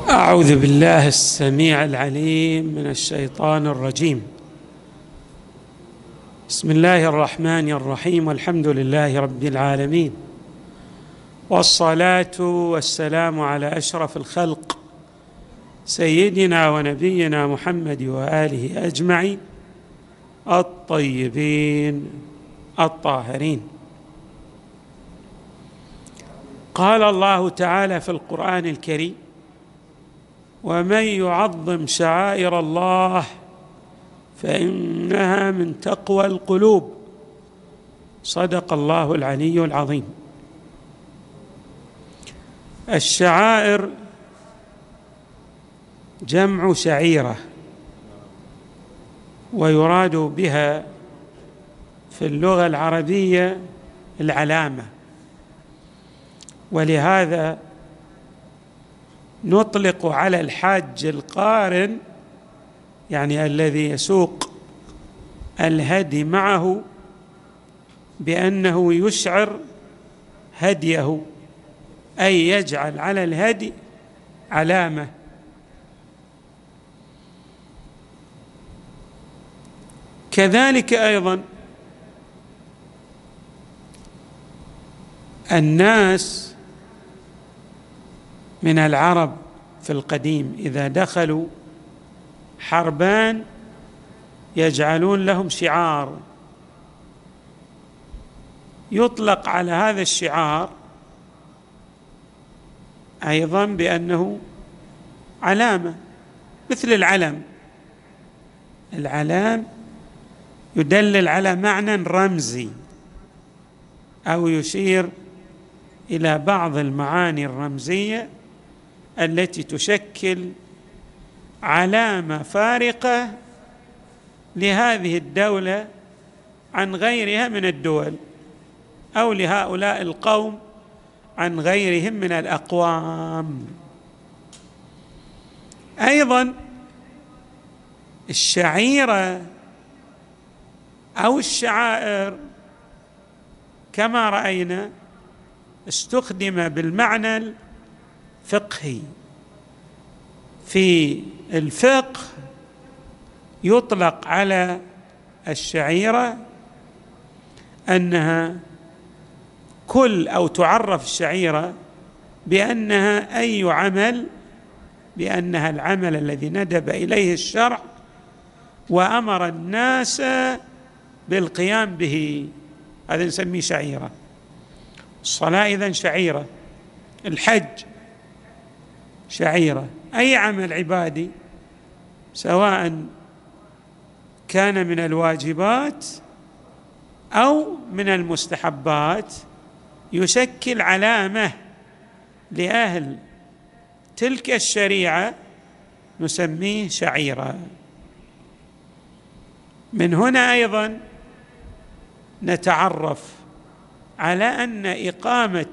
أعوذ بالله السميع العليم من الشيطان الرجيم. بسم الله الرحمن الرحيم، والحمد لله رب العالمين، والصلاة والسلام على أشرف الخلق سيدنا ونبينا محمد وآله أجمعين الطيبين الطاهرين. قال الله تعالى في القرآن الكريم: ومن يعظم شعائر الله فإنها من تقوى القلوب. صدق الله العلي العظيم. الشعائر جمع شعيرة، ويراد بها في اللغة العربية العلامة، ولهذا نطلق على الحاج القارن، يعني الذي يسوق الهدي معه، بأنه يشعر هديه، أي يجعل على الهدي علامة. كذلك أيضا الناس من العرب في القديم إذا دخلوا حربان يجعلون لهم شعار، يطلق على هذا الشعار أيضا بأنه علامة، مثل العلم. العلام يدلل على معنى رمزي أو يشير إلى بعض المعاني الرمزية التي تشكل علامة فارقة لهذه الدولة عن غيرها من الدول، أو لهؤلاء القوم عن غيرهم من الأقوام. أيضا الشعيرة أو الشعائر كما رأينا استخدم بالمعنى الفقهي. في الفقه يطلق على الشعيرة أنها أو تعرف الشعيرة بأنها أي عمل، بأنها العمل الذي ندب إليه الشرع وأمر الناس بالقيام به، هذا نسميه شعيرة. الصلاة إذن شعيرة، الحج شعيرة، أي عمل عبادي سواء كان من الواجبات أو من المستحبات يشكل علامة لأهل تلك الشريعة نسميه شعيرة. من هنا أيضا نتعرف على أن إقامة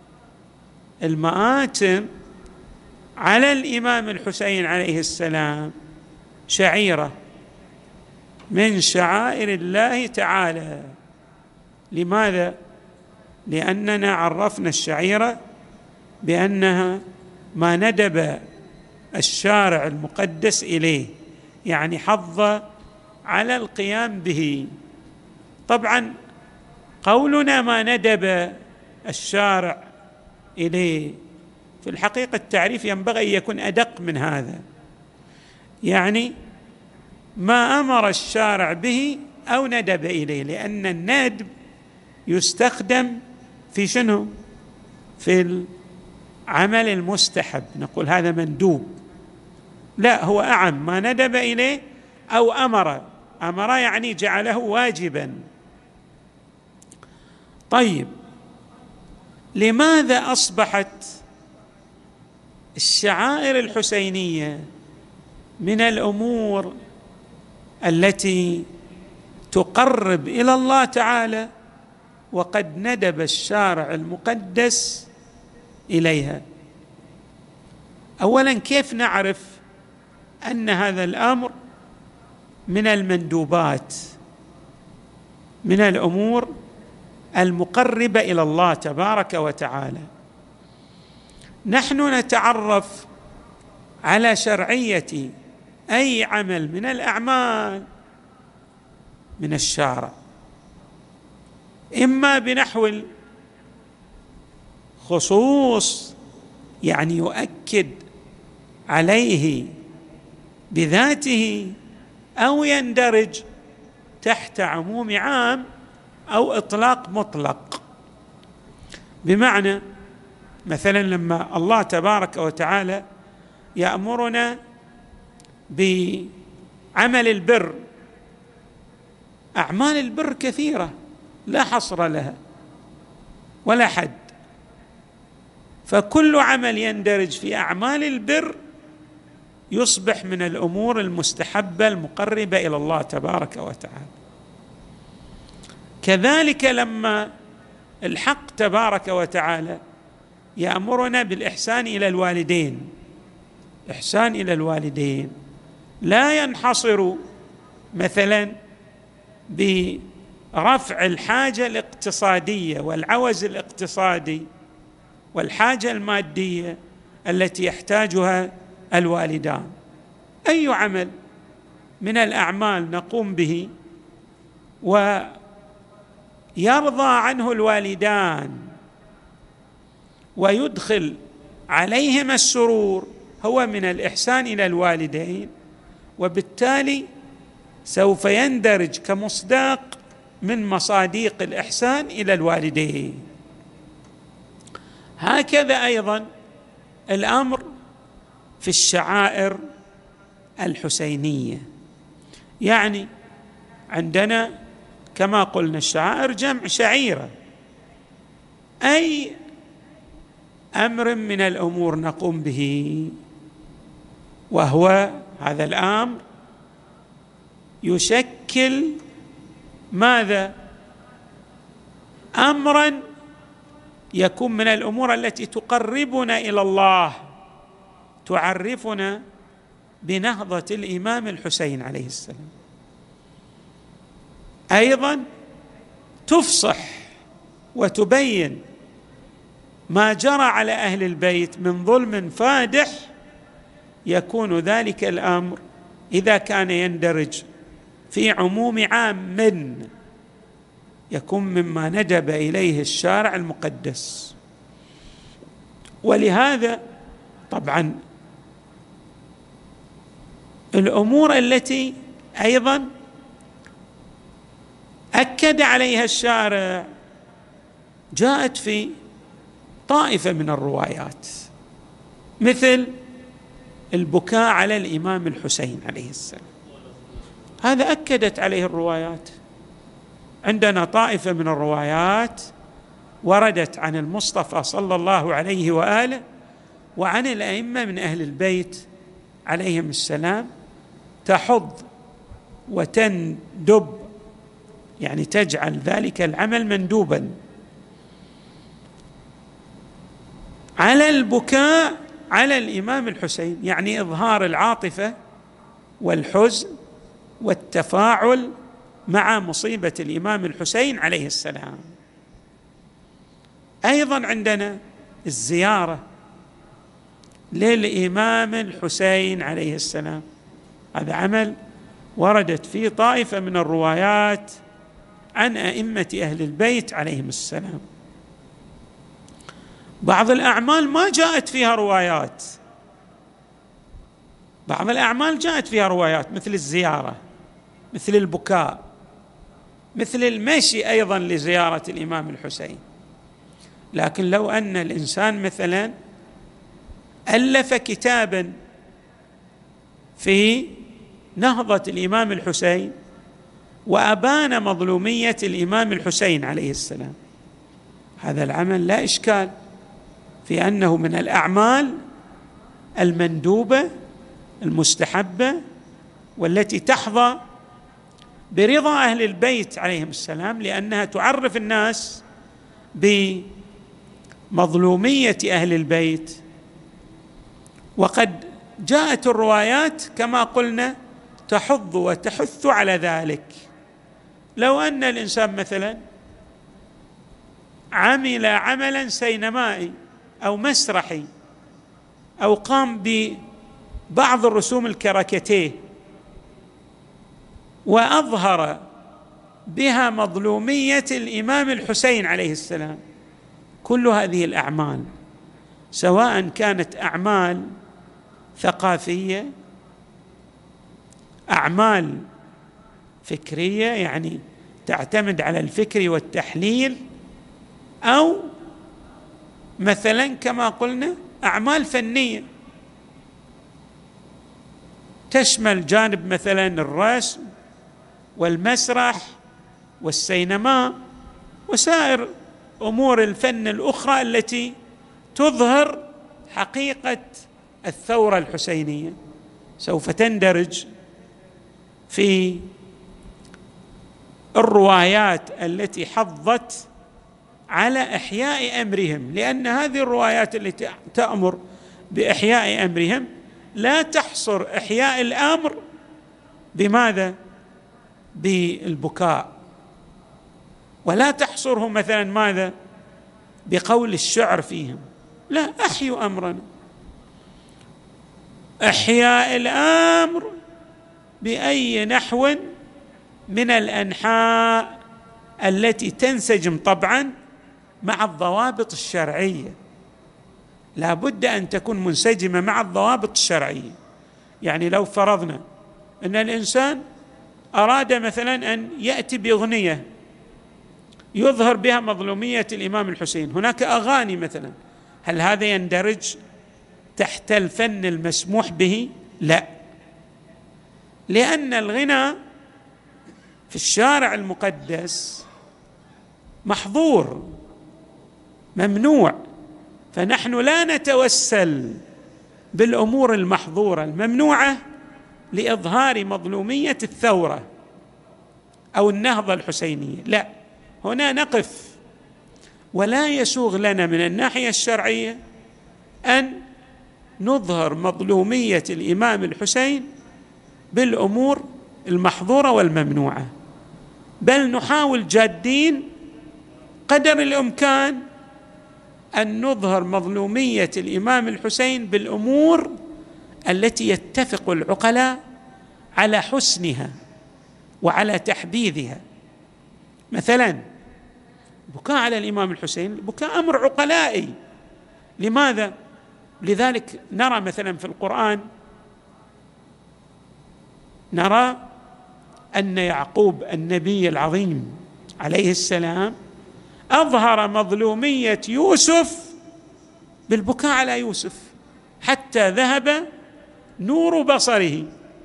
المآتم على الإمام الحسين عليه السلام شعيرة من شعائر الله تعالى. لماذا؟ لأننا عرفنا الشعيرة بأنها ما ندب الشارع المقدس إليه، يعني حض على القيام به. طبعا قولنا ما ندب الشارع إليه، في الحقيقة التعريف ينبغي أن يكون أدق من هذا، يعني ما أمر الشارع به أو ندب إليه، لأن الندب يستخدم في شنو؟ في العمل المستحب نقول هذا مندوب. لا، هو أعم، ما ندب إليه أو أمر يعني جعله واجبا. طيب، لماذا أصبحت الشعائر الحسينية من الأمور التي تقرب إلى الله تعالى وقد ندب الشارع المقدس إليها؟ أولا، كيف نعرف أن هذا الأمر من المندوبات، من الأمور المقربة إلى الله تبارك وتعالى؟ نحن نتعرف على شرعية أي عمل من الأعمال من الشارع، إما بنحو الخصوص يعني يؤكد عليه بذاته، أو يندرج تحت عموم عام أو إطلاق مطلق. بمعنى مثلا لما الله تبارك وتعالى يأمرنا بعمل البر، أعمال البر كثيرة لا حصر لها ولا حد، فكل عمل يندرج في أعمال البر يصبح من الأمور المستحبة المقربة إلى الله تبارك وتعالى. كذلك لما الحق تبارك وتعالى يأمرنا بالإحسان إلى الوالدين، إحسان إلى الوالدين لا ينحصر مثلا برفع الحاجة الاقتصادية والعوز الاقتصادي والحاجة المادية التي يحتاجها الوالدان. أي عمل من الأعمال نقوم به ويرضى عنه الوالدان ويدخل عليهما السرور هو من الإحسان إلى الوالدين، وبالتالي سوف يندرج كمصداق من مصاديق الإحسان إلى الوالدين. هكذا أيضا الأمر في الشعائر الحسينية، يعني عندنا كما قلنا الشعائر جمع شعيرة، أي أمر من الأمور نقوم به وهو هذا الأمر يشكل ماذا؟ أمرا يكون من الأمور التي تقربنا إلى الله، تعرفنا بنهضة الإمام الحسين عليه السلام، أيضا تفصح وتبين ما جرى على أهل البيت من ظلم فادح. يكون ذلك الأمر إذا كان يندرج في عموم عام يكون مما ندب إليه الشارع المقدس. ولهذا طبعا الأمور التي أيضا أكد عليها الشارع جاءت في طائفة من الروايات، مثل البكاء على الإمام الحسين عليه السلام، هذا أكدت عليه الروايات. عندنا طائفة من الروايات وردت عن المصطفى صلى الله عليه وآله وعن الأئمة من أهل البيت عليهم السلام تحض وتندب، يعني تجعل ذلك العمل مندوبا على البكاء على الإمام الحسين، يعني إظهار العاطفة والحزن والتفاعل مع مصيبة الإمام الحسين عليه السلام. أيضا عندنا الزيارة للإمام الحسين عليه السلام، هذا عمل وردت فيه طائفة من الروايات عن أئمة أهل البيت عليهم السلام. بعض الأعمال ما جاءت فيها روايات، بعض الأعمال جاءت فيها روايات مثل الزيارة، مثل البكاء، مثل المشي أيضا لزيارة الإمام الحسين. لكن لو أن الإنسان مثلا ألف كتابا في نهضة الإمام الحسين وأبان مظلومية الإمام الحسين عليه السلام، هذا العمل لا إشكال في أنه من الأعمال المندوبة المستحبة والتي تحظى برضا أهل البيت عليهم السلام، لأنها تعرف الناس بمظلومية أهل البيت. وقد جاءت الروايات كما قلنا تحض وتحث على ذلك. لو أن الإنسان مثلا عمل عملا سينمائي أو مسرحي أو قام بعض الرسوم الكاريكاتيه وأظهر بها مظلومية الإمام الحسين عليه السلام. كل هذه الأعمال سواء كانت أعمال ثقافية، أعمال فكرية يعني تعتمد على الفكر والتحليل، أو مثلا كما قلنا أعمال فنية تشمل جانب مثلا الرسم والمسرح والسينما وسائر أمور الفن الأخرى التي تظهر حقيقة الثورة الحسينية، سوف تندرج في الروايات التي حضت على إحياء أمرهم، لأن هذه الروايات التي تأمر بإحياء أمرهم لا تحصر إحياء الأمر بماذا؟ بالبكاء، ولا تحصره مثلا ماذا؟ بقول الشعر فيهم، لا، أحيوا أمرنا. إحياء الأمر بأي نحو من الأنحاء التي تنسجم طبعا مع الضوابط الشرعية، لا بد أن تكون منسجمة مع الضوابط الشرعية. يعني لو فرضنا أن الإنسان أراد مثلا أن يأتي بأغنية يظهر بها مظلومية الإمام الحسين، هناك أغاني مثلا، هل هذا يندرج تحت الفن المسموح به؟ لا، لأن الغنى في الشارع المقدس محظور ممنوع، فنحن لا نتوسل بالأمور المحظورة الممنوعة لإظهار مظلومية الثورة أو النهضة الحسينية، لا، هنا نقف، ولا يسوغ لنا من الناحية الشرعية أن نظهر مظلومية الإمام الحسين بالأمور المحظورة والممنوعة، بل نحاول جادين قدر الإمكان أن نظهر مظلومية الإمام الحسين بالأمور التي يتفق العقلاء على حسنها وعلى تحبيذها. مثلا بكاء على الإمام الحسين بكاء أمر عقلائي، لماذا؟ لذلك نرى مثلا في القرآن، نرى أن يعقوب النبي العظيم عليه السلام أظهر مظلومية يوسف بالبكاء على يوسف حتى ذهب نور بصره.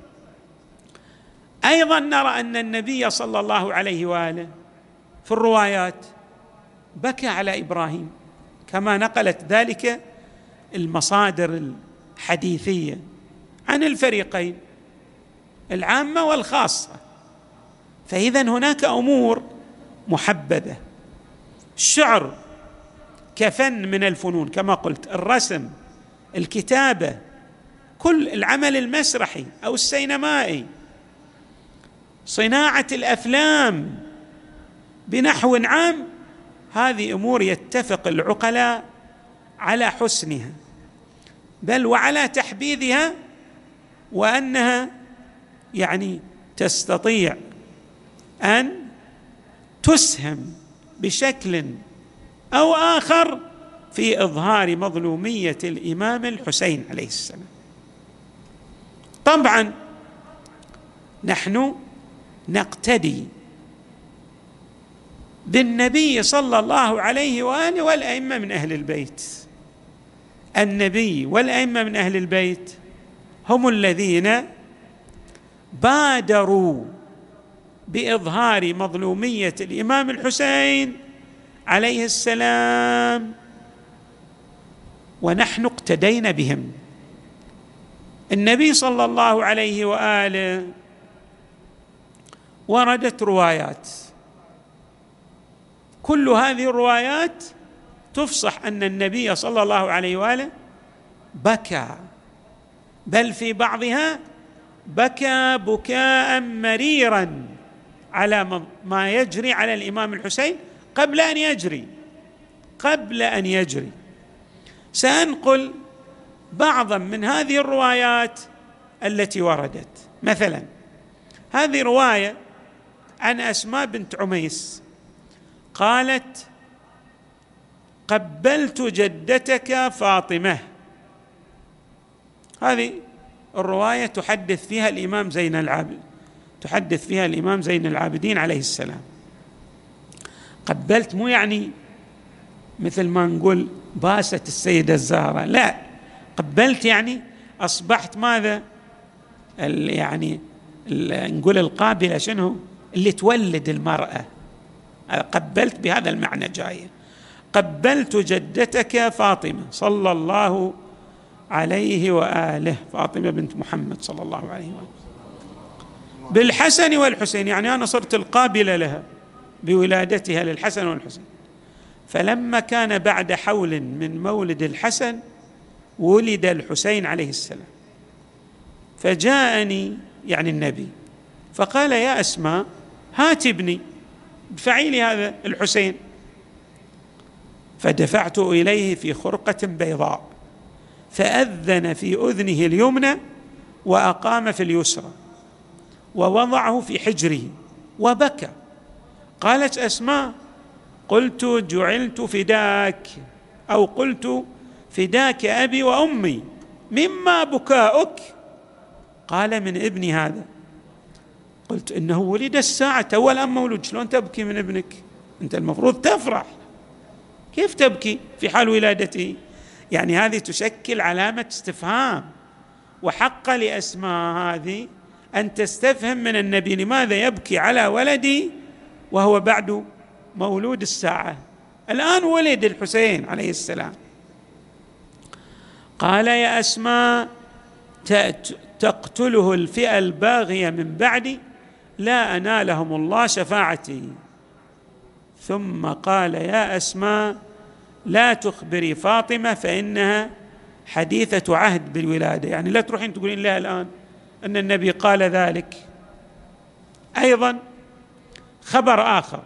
أيضا نرى أن النبي صلى الله عليه وآله في الروايات بكى على إبراهيم، كما نقلت ذلك المصادر الحديثية عن الفريقين العامة والخاصة. فإذا هناك أمور محببة، الشعر كفن من الفنون كما قلت، الرسم، الكتابة، كل العمل المسرحي أو السينمائي، صناعة الأفلام بنحو عام، هذه أمور يتفق العقلاء على حسنها بل وعلى تحبيذها، وأنها يعني تستطيع أن تسهم بشكل أو آخر في إظهار مظلومية الإمام الحسين عليه السلام. طبعا نحن نقتدي بالنبي صلى الله عليه وآله والأئمة من أهل البيت. النبي والأئمة من أهل البيت هم الذين بادروا بإظهار مظلومية الإمام الحسين عليه السلام، ونحن اقتدينا بهم. النبي صلى الله عليه وآله وردت روايات، كل هذه الروايات تفصح أن النبي صلى الله عليه وآله بكى، بل في بعضها بكى بكاء مريرا على ما يجري على الإمام الحسين قبل أن يجري. سأنقل بعضا من هذه الروايات التي وردت. مثلا هذه رواية عن أسماء بنت عميس قالت: قبلت جدتك فاطمة. هذه الرواية تحدث فيها الإمام زين العابدين عليه السلام. قبلت مو يعني مثل ما نقول باست السيدة الزهرة، لا، قبلت يعني أصبحت ماذا؟ يعني نقول القابلة شنو؟ اللي تولد المرأة. قبلت بهذا المعنى جاية. قبلت جدتك فاطمة صلى الله عليه وآله، فاطمة بنت محمد صلى الله عليه وآله، بالحسن والحسين، يعني أنا صرت القابلة لها بولادتها للحسن والحسين. فلما كان بعد حول من مولد الحسن ولد الحسين عليه السلام، فجاءني يعني النبي فقال: يا أسماء هات ابني، ادفعي لي هذا الحسين. فدفعت إليه في خرقة بيضاء، فأذن في أذنه اليمنى وأقام في اليسرى ووضعه في حجره وبكى. قالت أسماء: قلت: جعلت فداك، أو قلت: فداك أبي وأمي، مما بكاؤك؟ قال: من ابني هذا. قلت: إنه ولد الساعة، هو الآن مولود، شلون تبكي من ابنك؟ أنت المفروض تفرح، كيف تبكي في حال ولادته؟ يعني هذه تشكل علامة استفهام، وحق لأسماء هذه أن تستفهم من النبي: لماذا يبكي على ولدي وهو بعد مولود الساعة؟ الآن ولد الحسين عليه السلام. قال: يا أسماء تقتله الفئة الباغية من بعدي، لا أنالهم الله شفاعتي. ثم قال: يا أسماء لا تخبري فاطمة فإنها حديثة عهد بالولادة، يعني لا تروحين تقولين لها الآن أن النبي قال ذلك. أيضا خبر آخر،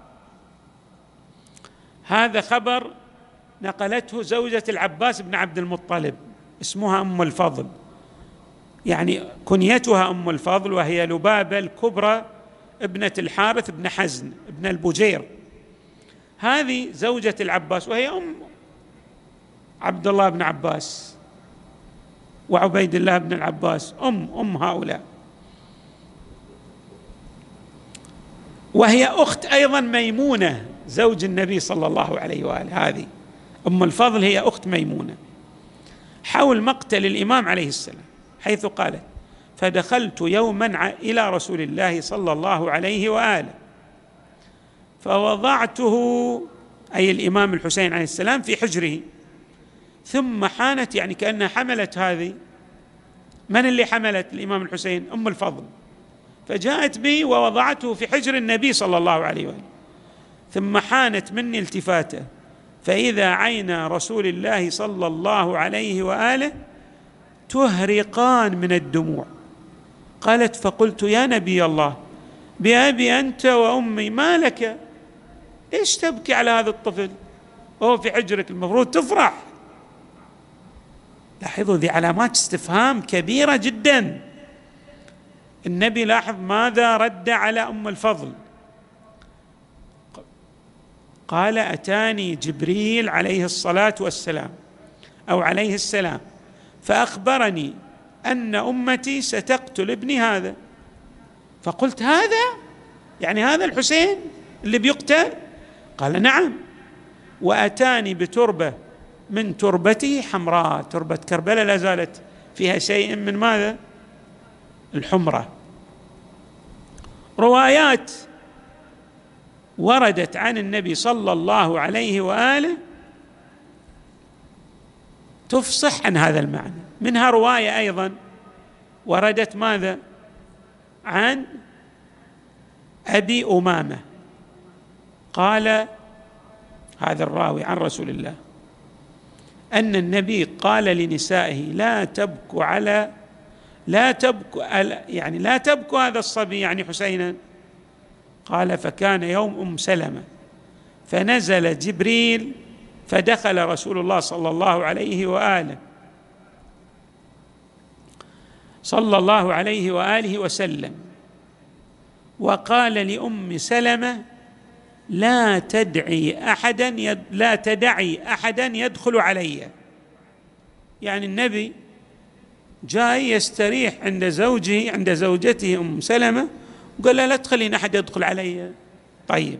هذا خبر نقلته زوجة العباس بن عبد المطلب، اسمها أم الفضل، يعني كنيتها أم الفضل، وهي لبابة الكبرى ابنة الحارث بن حزن ابن البجير. هذه زوجة العباس، وهي أم عبد الله بن عباس وعبيد الله بن العباس، أم هؤلاء، وهي أخت أيضا ميمونة زوج النبي صلى الله عليه وآله. هذه أم الفضل هي أخت ميمونة، حول مقتل الإمام عليه السلام، حيث قالت: فدخلت يوما إلى رسول الله صلى الله عليه وآله فوضعته، أي الإمام الحسين عليه السلام، في حجره، ثم حانت، يعني كأنها حملت هذه. من اللي حملت الإمام الحسين؟ أم الفضل. فجاءت بي ووضعته في حجر النبي صلى الله عليه وآله، ثم حانت مني التفاته، فإذا عينا رسول الله صلى الله عليه وآله تهرقان من الدموع. قالت: فقلت: يا نبي الله، بأبي أنت وأمي، ما لك؟ ليش تبكي على هذا الطفل وهو في حجرك؟ المفروض تفرح. لاحظوا، ذي علامات استفهام كبيرة جدا. النبي لاحظ ماذا رد على أم الفضل. قال: أتاني جبريل عليه الصلاة والسلام، أو عليه السلام، فأخبرني أن أمتي ستقتل ابني هذا. فقلت: هذا يعني هذا الحسين اللي بيقتل؟ قال: نعم. وأتاني بتربة من تربته حمراء، تربة كربلاء لا زالت فيها شيء من ماذا؟ الحمرة. روايات وردت عن النبي صلى الله عليه وآله تفصح عن هذا المعنى. منها رواية أيضا وردت ماذا؟ عن أبي أمامة، قال هذا الراوي عن رسول الله أن النبي قال لنسائه: لا تبكوا هذا الصبي، يعني حسينا. قال: فكان يوم أم سلمة، فنزل جبريل فدخل رسول الله صلى الله عليه وآله صلى الله عليه وآله وسلم وقال لأم سلمة: لا تدعي أحدا يدخل علي. يعني النبي جاي يستريح عند زوجته أم سلمة، وقال لها: لا تخلين أحد يدخل علي. طيب،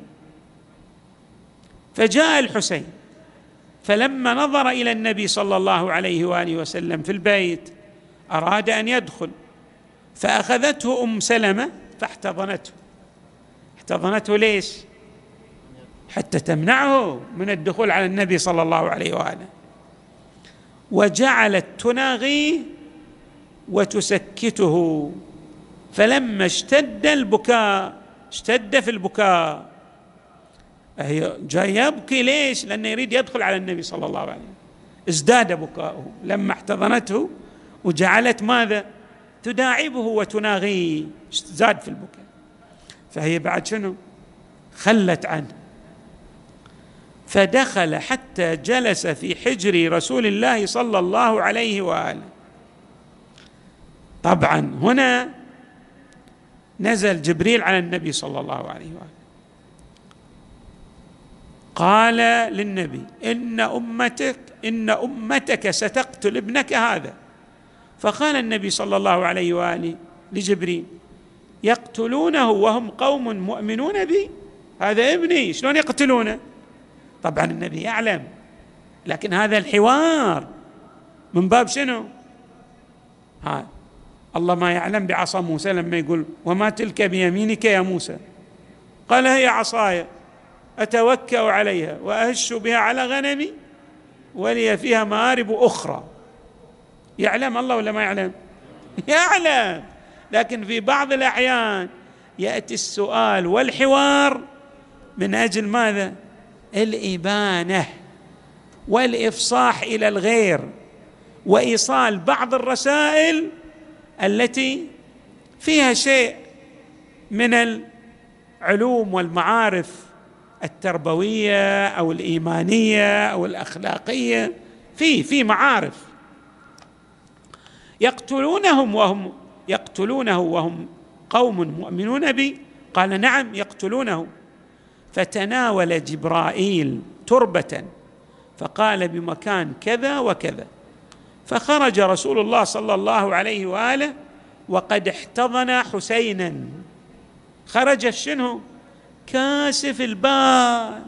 فجاء الحسين، فلما نظر إلى النبي صلى الله عليه وآله وسلم في البيت أراد أن يدخل، فأخذته أم سلمة فاحتضنته. احتضنته ليش؟ حتى تمنعه من الدخول على النبي صلى الله عليه وآله، وجعلت تناغيه وتسكته. فلما اشتد في البكاء، جاي يبكي ليش؟ لأنه يريد يدخل على النبي صلى الله عليه وسلم، ازداد بكاؤه لما احتضنته وجعلت ماذا؟ تداعبه وتناغيه، زاد في البكاء. فهي بعد شنو؟ خلت عنه، فدخل حتى جلس في حجر رسول الله صلى الله عليه وآله. طبعا هنا نزل جبريل على النبي صلى الله عليه وآله، قال للنبي: إن أمتك ستقتل ابنك هذا. فقال النبي صلى الله عليه وآله لجبريل: يقتلونه وهم قوم مؤمنون بي؟ هذا ابني، شلون يقتلونه؟ طبعا النبي يعلم، لكن هذا الحوار من باب شنو؟ الله ما يعلم بعصا موسى لما يقول: وما تلك بيمينك يا موسى؟ قال: هي عصاي أتوكأ عليها وأهش بها على غنمي ولي فيها مآرب أخرى. يعلم الله ولا ما يعلم؟ يعلم، لكن في بعض الأحيان يأتي السؤال والحوار من أجل ماذا؟ الإبانة والإفصاح إلى الغير، وإيصال بعض الرسائل التي فيها شيء من العلوم والمعارف التربوية أو الإيمانية أو الأخلاقية، في معارف. يقتلونه وهم قوم مؤمنون بي؟ قال: نعم يقتلونه. فتناول جبرائيل تربة فقال: بمكان كذا وكذا. فخرج رسول الله صلى الله عليه وآله وقد احتضن حسينا. خرج شنو؟ كاسف البال،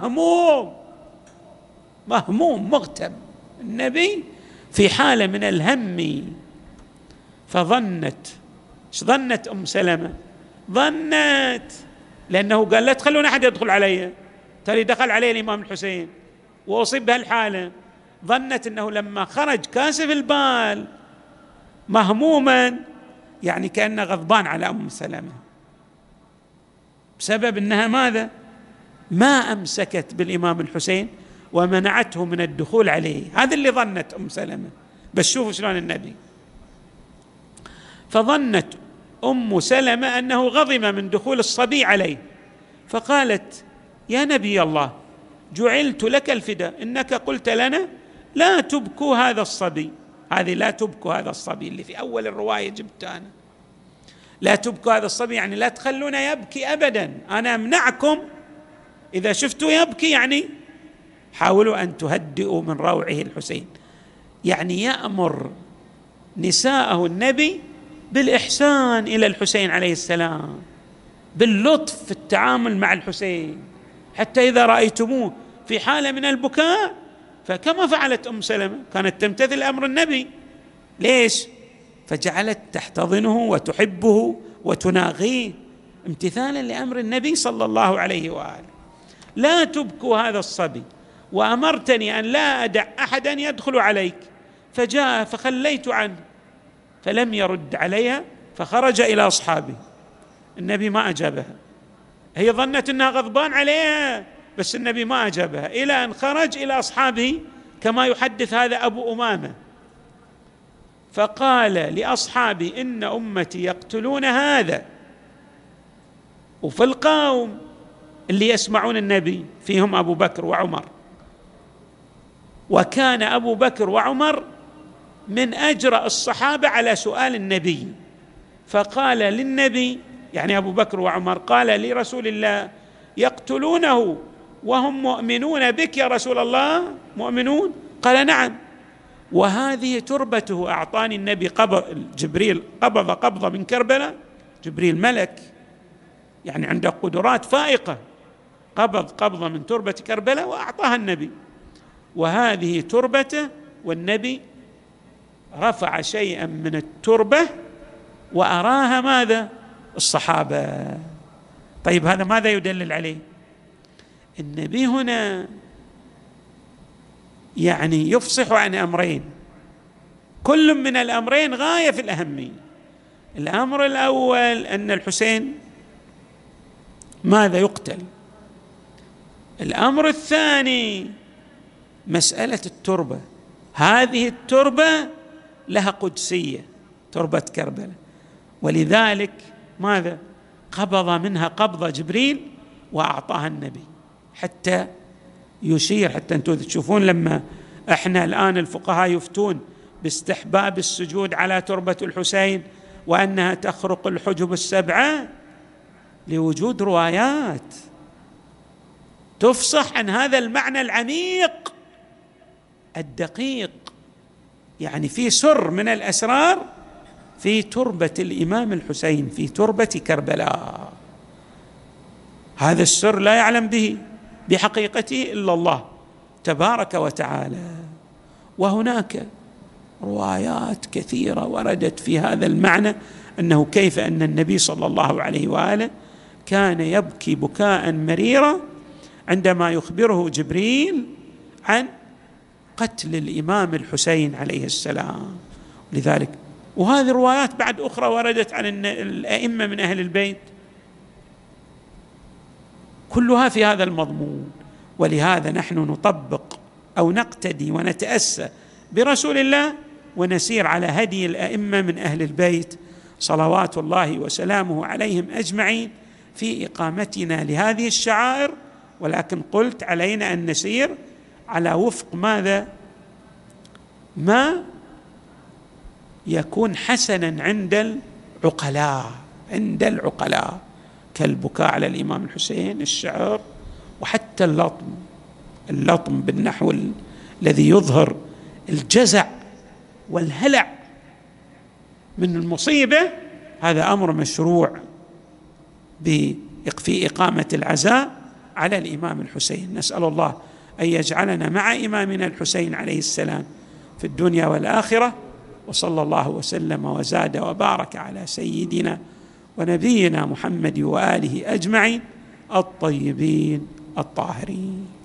مهموم مغتم، النبي في حالة من الهم. فظنت، ايش ظنت أم سلمة؟ ظنت، لأنه قال: لا تخلون أحد يدخل علي، ترى دخل عليه الإمام الحسين وأصيب بهالحالة. ظنت أنه لما خرج كاسف البال مهموما، يعني كأنه غضبان على أم سلمة، بسبب أنها ماذا؟ ما أمسكت بالإمام الحسين ومنعته من الدخول عليه. هذا اللي ظنت أم سلمة. بس شوفوا شلون النبي. فظنت أم سلمة أنه غضب من دخول الصبي عليه، فقالت: يا نبي الله، جعلت لك الفداء، إنك قلت لنا لا تبكوا هذا الصبي. هذه لا تبكوا هذا الصبي اللي في أول الرواية جبتها أنا. لا تبكوا هذا الصبي يعني لا تخلونه يبكي أبدا، أنا أمنعكم. إذا شفتوا يبكي يعني حاولوا أن تهدئوا من روعه الحسين. يعني يأمر نساءه النبي بالإحسان إلى الحسين عليه السلام، باللطف في التعامل مع الحسين، حتى إذا رأيتموه في حالة من البكاء فكما فعلت أم سلمة كانت تمتثل أمر النبي. ليش؟ فجعلت تحتضنه وتحبه وتناغيه امتثالا لأمر النبي صلى الله عليه وآله. لا تبكوا هذا الصبي، وأمرتني أن لا أدع أحدا يدخل عليك. فجاء فخليت عنه فلم يرد عليها، فخرج إلى أصحابه. النبي ما أجابها، هي ظنت أنها غضبان عليها، بس النبي ما أجابها إلى أن خرج إلى أصحابه، كما يحدث هذا أبو أمامة. فقال لأصحابه: إن أمتي يقتلون هذا. وفي القوم اللي يسمعون النبي فيهم أبو بكر وعمر، وكان أبو بكر وعمر من أجرأ الصحابة على سؤال النبي، فقال للنبي يعني أبو بكر وعمر، قال لرسول الله: يقتلونه وهم مؤمنون بك يا رسول الله؟ مؤمنون؟ قال: نعم. وهذه تربته، أعطاني النبي جبريل قبض قبضة من كربلاء، جبريل ملك يعني عنده قدرات فائقة، قبض قبضة من تربة كربلاء وأعطاها النبي، وهذه تربته، والنبي رفع شيئا من التربة وأراها ماذا؟ الصحابة. طيب هذا ماذا يدلل عليه؟ النبي هنا يعني يفصح عن أمرين، كل من الأمرين غاية في الأهمية. الأمر الأول أن الحسين ماذا؟ يقتل. الأمر الثاني مسألة التربة، هذه التربة لها قدسية، تربة كربلاء، ولذلك ماذا؟ قبض منها قبضة جبريل وأعطاها النبي، حتى يشير، حتى أنتم تشوفون لما احنا الآن الفقهاء يفتون باستحباب السجود على تربة الحسين وأنها تخرق الحجب السبعة، لوجود روايات تفصح عن هذا المعنى العميق الدقيق. يعني في سر من الأسرار في تربة الإمام الحسين، في تربة كربلاء، هذا السر لا يعلم به بحقيقته إلا الله تبارك وتعالى. وهناك روايات كثيرة وردت في هذا المعنى، أنه كيف أن النبي صلى الله عليه وآله كان يبكي بكاء مريرا عندما يخبره جبريل عن قتل الإمام الحسين عليه السلام. لذلك وهذه الروايات بعد أخرى وردت عن الأئمة من أهل البيت، كلها في هذا المضمون. ولهذا نحن نطبق أو نقتدي ونتأسى برسول الله ونسير على هدي الأئمة من أهل البيت صلوات الله وسلامه عليهم أجمعين في إقامتنا لهذه الشعائر. ولكن قلت علينا أن نسير على وفق ماذا؟ ما يكون حسنا عند العقلاء، كالبكاء على الإمام الحسين، الشعر، وحتى اللطم بالنحو الذي يظهر الجزع والهلع من المصيبة، هذا أمر مشروع في إقامة العزاء على الإمام الحسين. نسأل الله أن يجعلنا مع إمامنا الحسين عليه السلام في الدنيا والآخرة. وصلى الله وسلم وزاد وبارك على سيدنا ونبينا محمد وآله أجمعين الطيبين الطاهرين.